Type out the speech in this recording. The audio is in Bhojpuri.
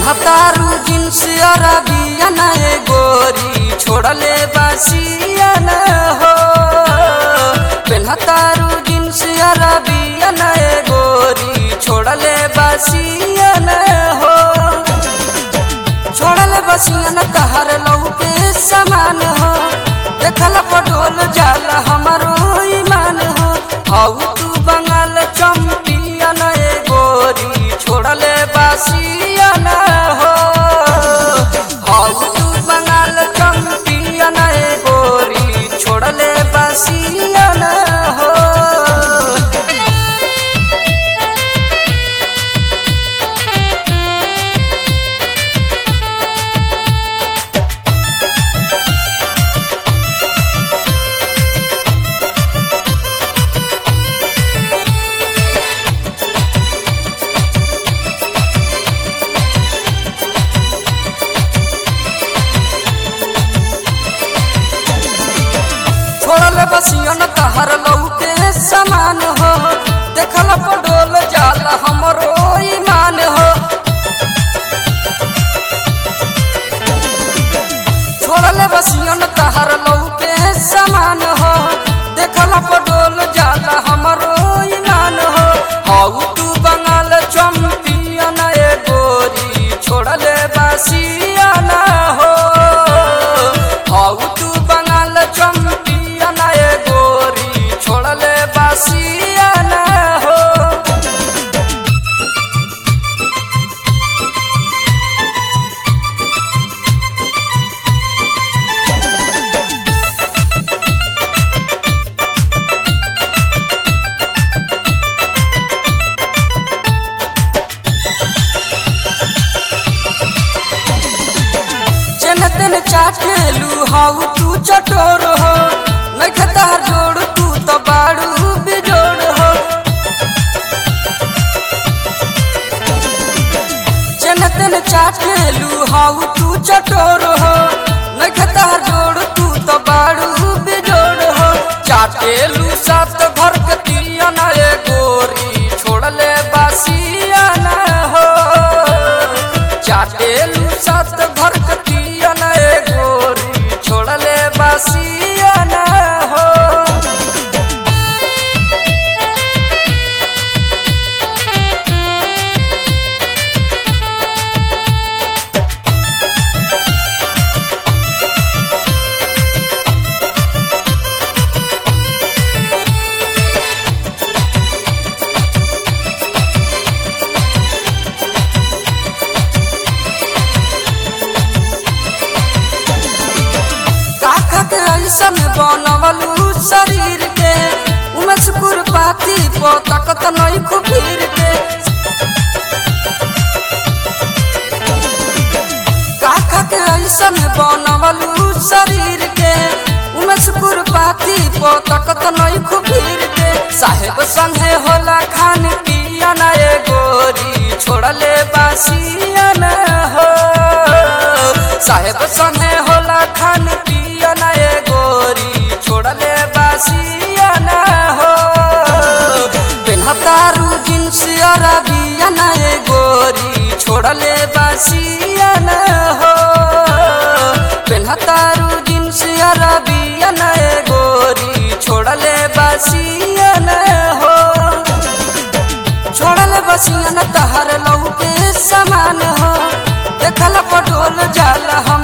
पेन्हतारू जींस अरबिया नए गोरी छोड़ले बासिया न हो। पेन्हतारू जींस अरबिया नए गोरी छोड़ले बासिया न हो। छोड़ले बासिया न तहर लौके समान हो। देखल पटोल जाल हमारो ईमान हो। आउ तू बंगाल चंपिया नए गोरी छोड़ले बासिया न हो। आउ तू बंगाल चंपिया नए गोरी छोड़ले बासिया न हो। छोड़ले बसिया न तहर लौके समान हो। देखल पडोल जाल हमरो ईमान हो। छोड़ले बसिया न तहर लौके समान हो। देखल पडोल जाल हमरो ईमान हो। आउ तू बंगाल चंपिया नए गोरी छोड़ले बसिया न हो। आउ तू बंगाल चंपिया नए गोरी छोड़ले बासिया न हो। तेन चाटेलू हाउ तू चटोर हो। नहीं खतार जोड़ तू तो बाड़ू बिजोड़ हो। तेन चाटेलू हाउ तू चटोर हो। नहीं खतार जोड़ तू तो बाड़ू बिजोड़ हो। चाटेलू सात घर के तिया नए गोरी छोड़ले बासिया न हो। चाटेलू सात घर के तिया नए गोरी छोड़ले बासिया न हो। ऐसन बनवलू शरीर के उमे शुकुर पाती पो ताकत नहीं खुबीर के। काका के ऐसन बनवलू शरीर के उमे शुकुर पाती पो ताकत नहीं खुबीर के। साहेब संगे होला खान पिया नए गोरी छोड़ले बासिया न हो। साहेब संगे होला खान पिया नए गोरी छोड़ले बासिया न हो। पेन्हतारू जींस अरबिया नए गोरी छोड़ले बासिया न हो। पेन्हतारू जींस अरबिया नए गोरी छोड़ले बासिया न हो। छोड़ले बासिया न तहर लौके समान हो। देखल पटोल जाल